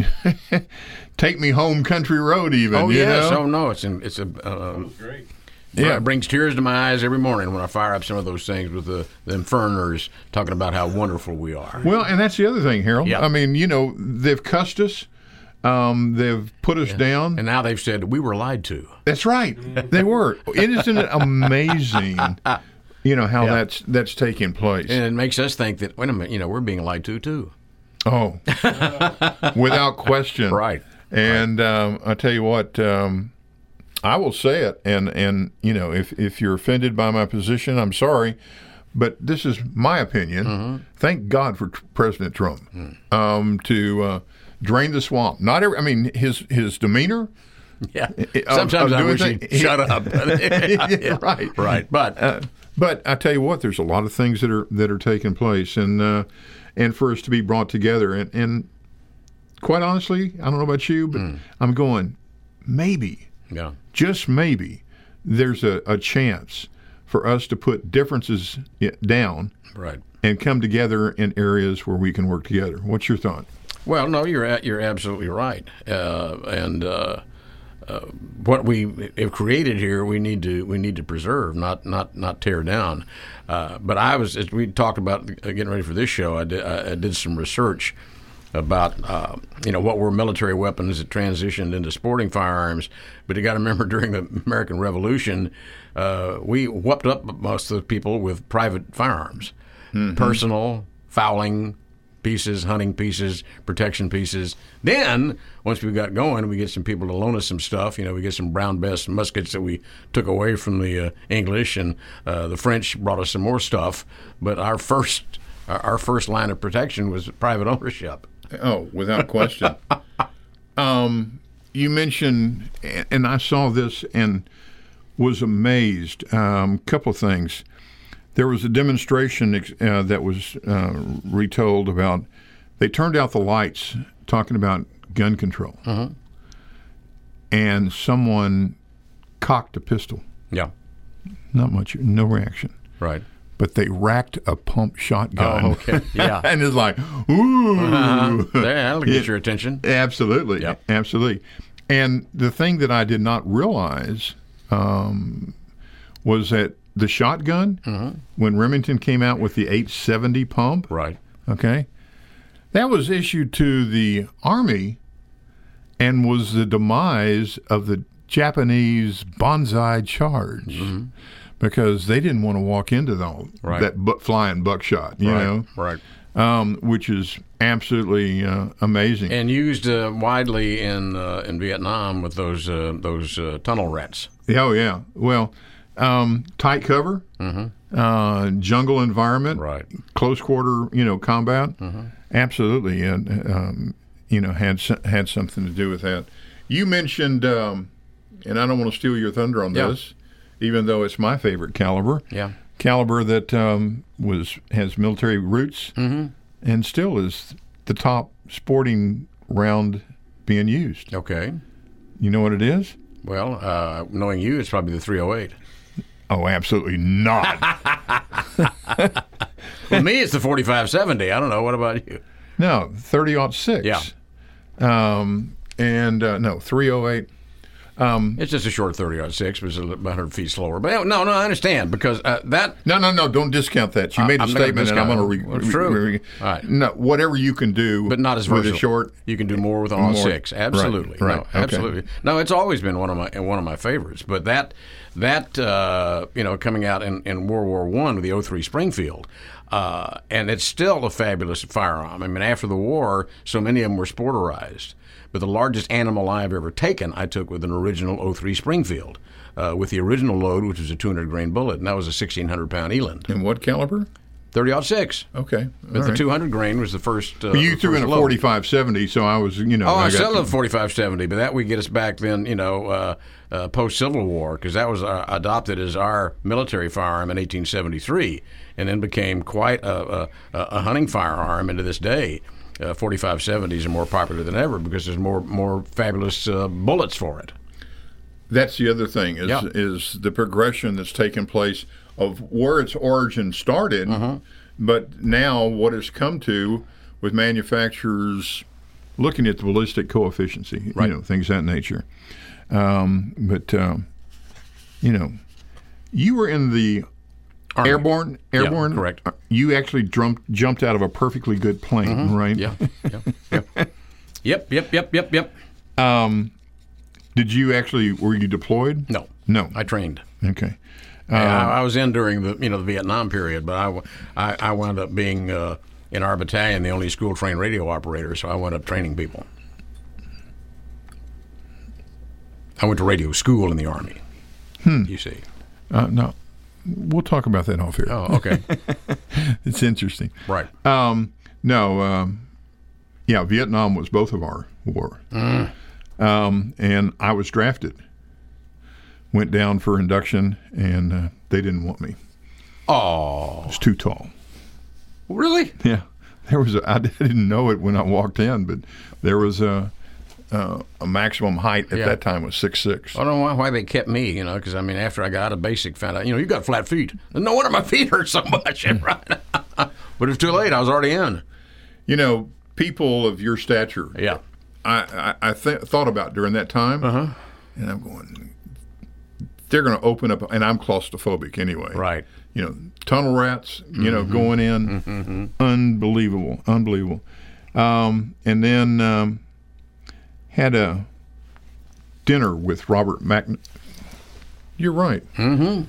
Take Me Home Country Road even. Oh, you yes. know? Oh, no. It's, an, it's a... Uh, that was great. Yeah, it brings tears to my eyes every morning when I fire up some of those things with the, the Inferners talking about how wonderful we are. Well, and that's the other thing, Harold. Yep. I mean, you know, they've cussed us. Um, they've put us yeah. down. And now they've said we were lied to. That's right. They were. Isn't it amazing, you know, how yeah. that's that's taking place? And it makes us think that, wait a minute, you know, we're being lied to, too. Oh, without question. Right. And right. Um, I tell you what, um, I will say it, and, and you know, if, if you're offended by my position, I'm sorry, but this is my opinion. Mm-hmm. Thank God for t- President Trump mm. um, to uh, drain the swamp. Not every, I mean, his his demeanor. Yeah. Sometimes um, I wish he'd shut up. yeah, yeah, right. Right. But uh, but I tell you what, there's a lot of things that are that are taking place, and uh, and for us to be brought together, and, and quite honestly, I don't know about you, but mm. I'm going maybe. Yeah. Just maybe there's a, a chance for us to put differences down right. and come together in areas where we can work together. What's your thought? Well, no, you're at, you're absolutely right. Uh, and uh, uh, what we have created here, we need to we need to preserve, not not not tear down. Uh, but I was, as we talked about getting ready for this show, I did, I did some research about uh, you know what were military weapons that transitioned into sporting firearms. But you got to remember, during the American Revolution, uh, we whooped up most of the people with private firearms, mm-hmm. personal fowling pieces, hunting pieces, protection pieces. Then once we got going, we get some people to loan us some stuff. You know, we get some Brown Bess muskets that we took away from the uh, English, and uh, the French brought us some more stuff. But our first our first line of protection was private ownership. Oh, without question. um, you mentioned, and I saw this and was amazed. A um, couple of things. There was a demonstration uh, that was uh, retold about, they turned out the lights talking about gun control. Uh-huh. And someone cocked a pistol. Yeah. Not much, no reaction. Right. But they racked a pump shotgun. Oh, okay. Yeah. And it's like, ooh. Uh-huh. That'll get your attention. Absolutely. Yep. Absolutely. And the thing that I did not realize um, was that the shotgun, uh-huh. when Remington came out with the eight seventy pump, right? Okay, that was issued to the Army and was the demise of the Japanese Banzai charge. Mm-hmm. Because they didn't want to walk into the, right. that bu- flying buckshot, you right. know? Right. Um, which is absolutely uh, amazing. And used uh, widely in uh, in Vietnam with those uh, those uh, tunnel rats. Oh, yeah. Well, um, tight cover, mm-hmm. uh, jungle environment, right. close quarter, you know, combat. Mm-hmm. Absolutely. And, um, you know, had, had something to do with that. You mentioned, um, and I don't want to steal your thunder on yeah. this, even though it's my favorite caliber. Yeah. Caliber that um, was has military roots mm-hmm. and still is the top sporting round being used. Okay. You know what it is? Well, uh, knowing you, it's probably the three oh eight. Oh, absolutely not. Well, me, it's the forty-five seventy. I don't know. What about you? No, thirty aught six. Yeah. Um, and uh, no, three oh eight. Um, it's just a short thirty aught six, but it's about one hundred feet slower. But no, no, I understand because uh, that. No, no, no, don't discount that. You made a I'm statement, and I'm going to. Re- well, true. Re- re- all right. No, whatever you can do, but not as with versatile. a short. You can do more with an aught six. Absolutely, right, right. No, Okay. absolutely. No, it's always been one of my one of my favorites. But that that uh, you know, coming out in, in World War One with the oh three Springfield. Uh, and it's still a fabulous firearm. I mean, after the war, so many of them were sporterized. But the largest animal I've ever taken, I took with an original oh three Springfield, uh, with the original load, which was a two hundred grain bullet, and that was a sixteen hundred pound eland. And what caliber? thirty aught six. Okay. But All the right. two hundred grain was the first. Uh, Well, you threw in a load. forty-five seventy, so I was, you know. Oh, I, I got still love forty-five seventy, but that would get us back then, you know, uh, uh, post-Civil War, because that was uh, adopted as our military firearm in eighteen seventy-three, and then became quite a, a, a hunting firearm into this day. Uh, forty-five seventies are more popular than ever because there's more more fabulous uh, bullets for it. That's the other thing is Yeah. is the progression that's taken place of where its origin started, Mm-hmm. but now what has come to with manufacturers looking at the ballistic coefficient, Right. you know, things of that nature. Um, but um, you know, you were in the Army. airborne. Airborne, Yeah, correct. You actually jumped jumped out of a perfectly good plane, Mhm. right? Yeah. Yep. Yep. yep. Yep. Yep. Yep. Yep. Um, did you actually were you deployed? No. No. I trained. Okay. I, Um, I was in during the you know the Vietnam period, but I, w- I, I wound up being uh, in our battalion the only school trained radio operator, so I wound up training people. I went to radio school in the Army. Hmm. You see. Uh, no, we'll talk about that off here. Oh, okay. It's interesting. Right. Um, no, um, yeah, Vietnam was both of our war. Mm. Um, and I was drafted. Went down for induction, and uh, they didn't want me. Oh. I was too tall. Really? Yeah. There was a, I didn't know it when I walked in, but there was a, uh, a maximum height at Yeah. that time was six six. I don't know why, why they kept me, you know, because, I mean, after I got out of basic, found out, you know, you got flat feet. No wonder my feet hurt so much. Right? But it was too late. I was already in. You know, people of your stature. Yeah. I, I, I th- thought about during that time, Uh-huh. and I'm going, they're going to open up, and I'm claustrophobic anyway. Right. You know, tunnel rats, you know, Mhm. going in, Mhm. unbelievable, unbelievable. Um, and then um, had a dinner with Robert Mac. You're right. Mm-hmm.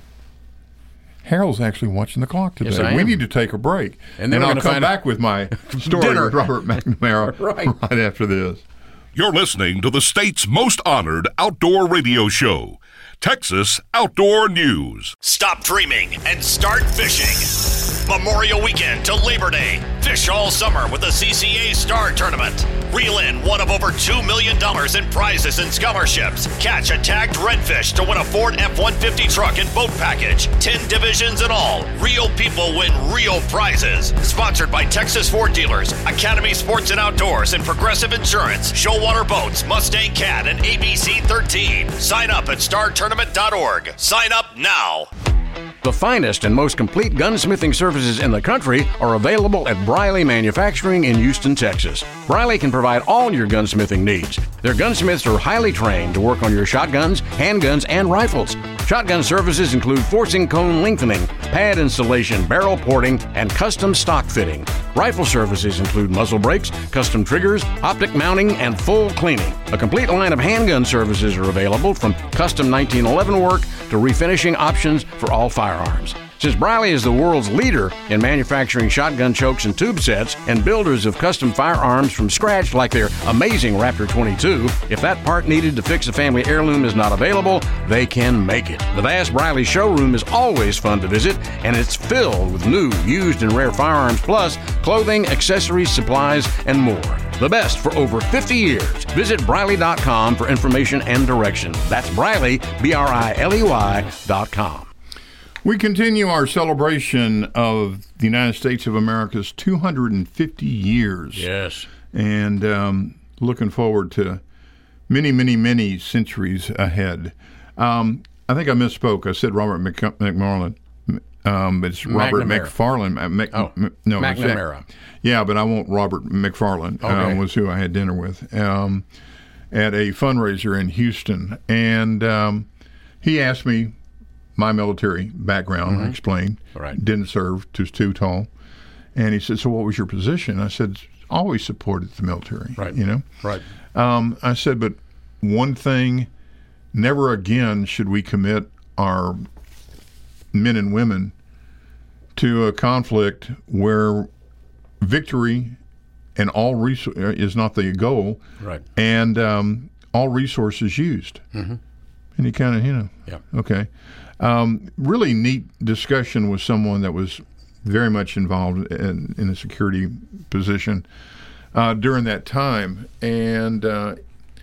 Harold's actually watching the clock today. Yes, I we am. need to take a break, And then we're I'll gonna come find back out- with my story Dinner. with Robert McNamara Right. right after this. You're listening to the state's most honored outdoor radio show, Texas Outdoor News. Stop dreaming and start fishing. Memorial Weekend to Labor Day. Fish all summer with the C C A Star Tournament. Reel in one of over two million dollars in prizes and scholarships. Catch a tagged redfish to win a Ford F one fifty truck and boat package. Ten divisions in all. Real people win real prizes. Sponsored by Texas Ford Dealers, Academy Sports and Outdoors, and Progressive Insurance, Showwater Boats, Mustang Cat, and A B C thirteen. Sign up at star tournament dot org. Sign up now. The finest and most complete gunsmithing services in the country are available at Briley Manufacturing in Houston, Texas. Briley can provide all your gunsmithing needs. Their gunsmiths are highly trained to work on your shotguns, handguns, and rifles. Shotgun services include forcing cone lengthening, pad installation, barrel porting, and custom stock fitting. Rifle services include muzzle brakes, custom triggers, optic mounting, and full cleaning. A complete line of handgun services are available, from custom nineteen eleven work to refinishing options for all firearms. Since Briley is the world's leader in manufacturing shotgun chokes and tube sets, and builders of custom firearms from scratch like their amazing Raptor twenty-two, if that part needed to fix a family heirloom is not available, they can make it. The vast Briley showroom is always fun to visit, and it's filled with new, used, and rare firearms, plus clothing, accessories, supplies, and more. The best for over fifty years. Visit Briley dot com for information and direction. That's Briley, B R I L E Y dot com. We continue our celebration of the United States of America's two hundred fifty years. Yes. And um, looking forward to many, many, many centuries ahead. Um, I think I misspoke. I said Robert Mc- McMarlin. Um, but it's Robert McNamara. McFarlane. Uh, Mc, Oh, M- no, it's that- McNamara. Yeah, but I want Robert McFarlane. Okay. Um, was who I had dinner with um, at a fundraiser in Houston, and um, he asked me my military background. Mhm. I explained. Right. Didn't serve. Was too tall. And he said, "So what was your position?" I said, "Always supported the military." Right. You know. Right. Um, I said, "But one thing, never again should we commit our men and women to a conflict where victory and all res- is not the goal, Right. and um, all resources used." Mm-hmm. And he kind of, you know, Yeah. okay. Um, really neat discussion with someone that was very much involved in, in a security position uh, during that time. And uh,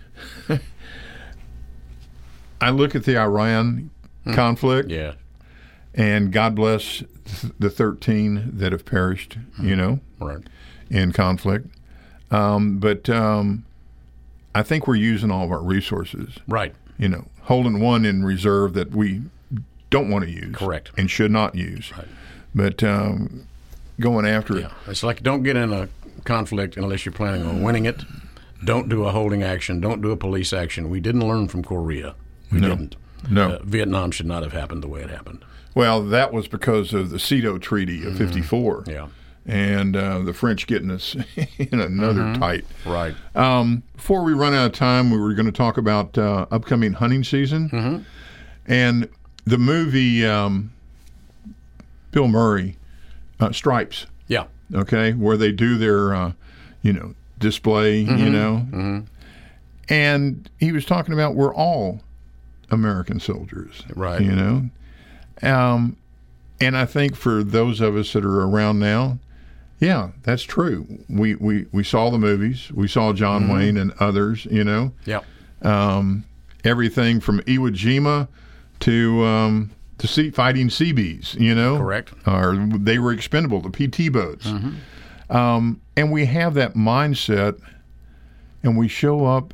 I look at the Iran hmm. conflict. Yeah. And God bless the thirteen that have perished, hmm. you know, right. in conflict. Um, but um, I think we're using all of our resources. Right. You know, holding one in reserve that we don't want to use. Correct. And should not use. Right. But um, going after yeah. it. It's like don't get in a conflict unless you're planning on winning it. Don't do a holding action. Don't do a police action. We didn't learn from Korea. We no. didn't. No. Uh, Vietnam should not have happened the way it happened. Well, that was because of the CETO Treaty of fifty-four. Mm-hmm. Yeah. And uh, the French getting us in another mm-hmm. tight. Right. Um, before we run out of time, we were going to talk about uh, upcoming hunting season. Mm-hmm. And the movie um, Bill Murray, uh, Stripes. Yeah. Okay, where they do their, uh, you know, display, mm-hmm. you know. Mm-hmm. And he was talking about we're all American soldiers. Right. You know. Um, and I think for those of us that are around now, yeah, that's true. We we, we saw the movies. We saw John mm-hmm. Wayne and others, you know. Yeah. Um, everything from Iwo Jima to um, to sea, fighting Seabees, you know. Correct. Or they were expendable, the P T boats. Mm-hmm. Um, and we have that mindset, and we show up,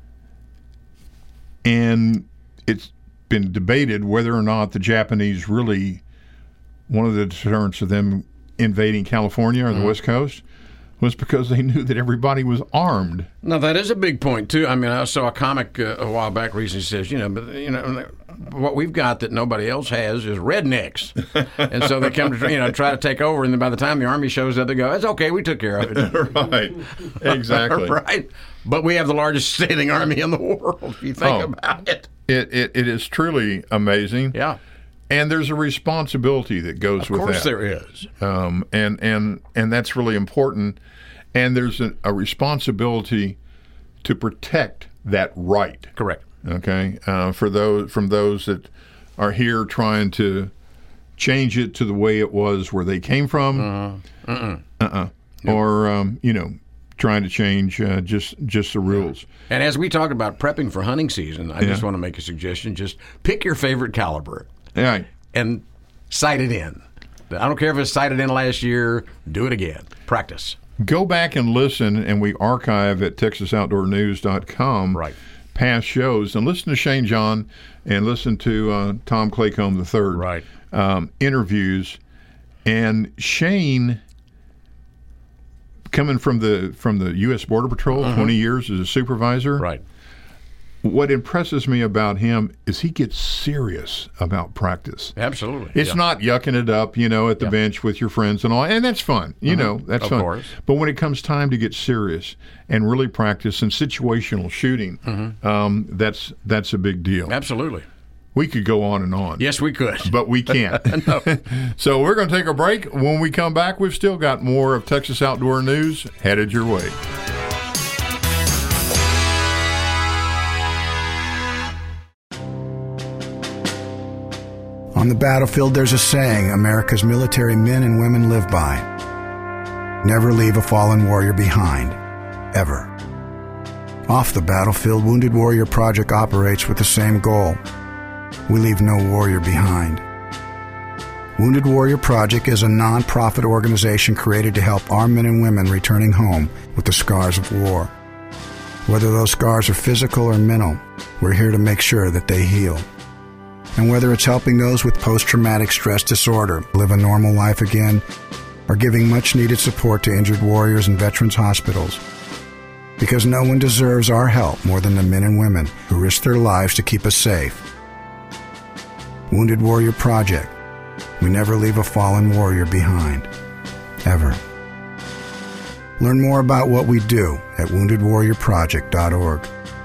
and it's been debated whether or not the Japanese really, one of the deterrents of them invading California or the mm-hmm. West Coast was because they knew that everybody was armed. Now, that is a big point, too. I mean, I saw a comic uh, a while back recently says, you know, but, you know, what we've got that nobody else has is rednecks. And so they come to, you know, try to take over, and then by the time the Army shows up, they go, it's okay, we took care of it. Right. Exactly. Right. But we have the largest standing army in the world, if you think oh, about it. It, it. It is truly amazing. Yeah. And there's a responsibility that goes with that. Of course there is. Um, and, and, and that's really important. And there's a, a responsibility to protect that right. Correct. Okay? Uh, for those from those that are here trying to change it to the way it was where they came from. Uh-uh. Uh-uh. Uh-uh. Nope. Or, um, you know, trying to change uh, just just the rules. Yeah. And as we talked about prepping for hunting season, I yeah. just want to make a suggestion. Just pick your favorite caliber. Right. And sight it in. I don't care if it's sighted in last year. Do it again. Practice. Go back and listen, and we archive at texas outdoor news dot com right. past shows. And listen to Shane John and listen to uh, Tom Claycomb the third right. um, interviews. And Shane, coming from the from the U S Border Patrol, uh-huh. twenty years as a supervisor. Right. What impresses me about him is he gets serious about practice. Absolutely. It's yeah. not yucking it up, you know, at the yeah. bench with your friends and all, and that's fun. You uh-huh. know, that's of fun. Course. But when it comes time to get serious and really practice and situational shooting, uh-huh. um, that's that's a big deal. Absolutely. We could go on and on. Yes, we could. But we can't. No. So we're going to take a break. When we come back, we've still got more of Texas Outdoor News headed your way. On the battlefield, there's a saying America's military men and women live by. Never leave a fallen warrior behind. Ever. Off the battlefield, Wounded Warrior Project operates with the same goal. We leave no warrior behind. Wounded Warrior Project is a non-profit organization created to help our men and women returning home with the scars of war. Whether those scars are physical or mental, we're here to make sure that they heal. And whether it's helping those with post-traumatic stress disorder live a normal life again, or giving much-needed support to injured warriors in veterans' hospitals. Because no one deserves our help more than the men and women who risk their lives to keep us safe. Wounded Warrior Project. We never leave a fallen warrior behind. Ever. Learn more about what we do at wounded warrior project dot org.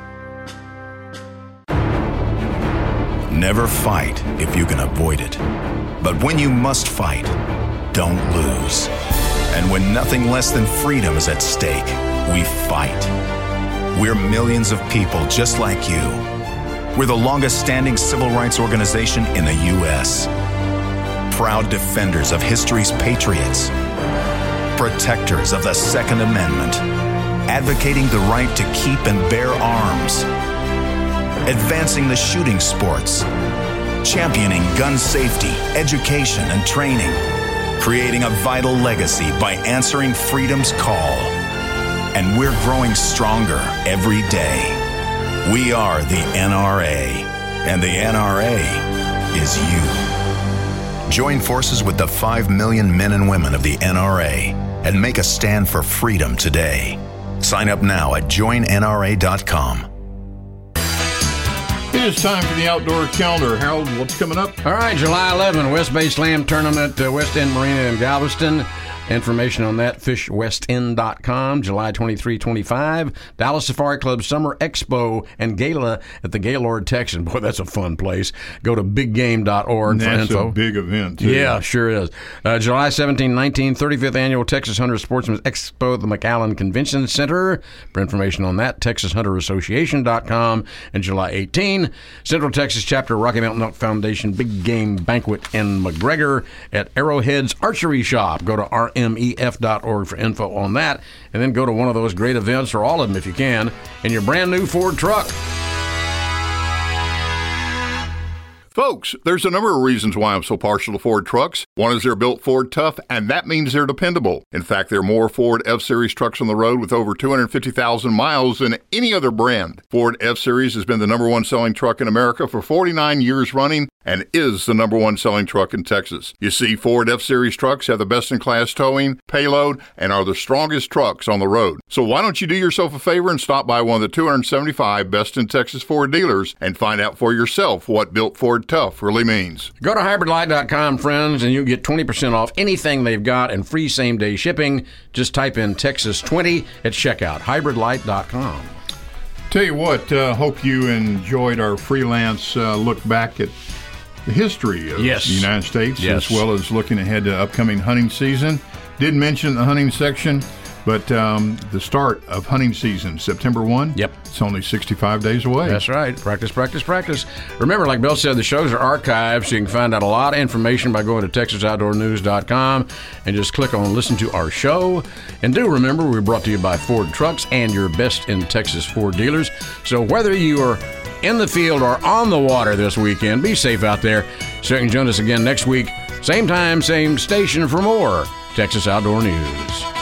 Never fight if you can avoid it. But when you must fight, don't lose. And when nothing less than freedom is at stake, we fight. We're millions of people just like you. We're the longest standing civil rights organization in the U S proud defenders of history's patriots, protectors of the Second Amendment, advocating the right to keep and bear arms, advancing the shooting sports, championing gun safety, education, and training, creating a vital legacy by answering freedom's call. And we're growing stronger every day. We are the N R A, and the N R A is you. Join forces with the five million men and women of the N R A and make a stand for freedom today. Sign up now at join N R A dot com. It is time for the outdoor calendar. Harold, what's coming up? All right, July eleventh, West Bay Slam Tournament, uh, West End Marina in Galveston. Information on that, fish west end dot com. July twenty-third, twenty-fifth, Dallas Safari Club Summer Expo and Gala at the Gaylord Texan. Boy, that's a fun place. Go to big game dot org for that's info. That's a big event, too. Yeah, sure is. Uh, July seventeenth, nineteenth, thirty-fifth Annual Texas Hunter Sportsman's Expo at the McAllen Convention Center. For information on that, texas hunter association dot com. And July eighteenth, Central Texas Chapter Rocky Mountain Elk Foundation Big Game Banquet in McGregor at Arrowhead's Archery Shop. Go to R M E F dot org for info on that, and then go to one of those great events, or all of them if you can, in your brand new Ford truck. Folks, there's a number of reasons why I'm so partial to Ford trucks. One is they're built Ford tough, and that means they're dependable. In fact, there are more Ford F-Series trucks on the road with over two hundred fifty thousand miles than any other brand. Ford F-Series has been the number one selling truck in America for forty-nine years running and is the number one selling truck in Texas. You see, Ford F-Series trucks have the best-in-class towing, payload, and are the strongest trucks on the road. So why don't you do yourself a favor and stop by one of the two hundred seventy-five best-in-Texas Ford dealers and find out for yourself what built Ford tough really means. Go to hybrid light dot com, friends, and you'll get twenty percent off anything they've got and free same-day shipping. Just type in Texas twenty at checkout, hybrid light dot com. Tell you what, uh, hope you enjoyed our freelance uh, look back at the history of yes. the United States, yes. as well as looking ahead to upcoming hunting season. Did mention the hunting section, but um, the start of hunting season, September first. Yep. It's only sixty-five days away. That's right. Practice, practice, practice. Remember, like Bill said, the shows are archived, so you can find out a lot of information by going to texas outdoor news dot com and just click on Listen to Our Show. And do remember, we're brought to you by Ford Trucks and your best in Texas Ford dealers. So whether you are in the field or on the water this weekend, be safe out there. So you can join us again next week. Same time, same station for more Texas Outdoor News.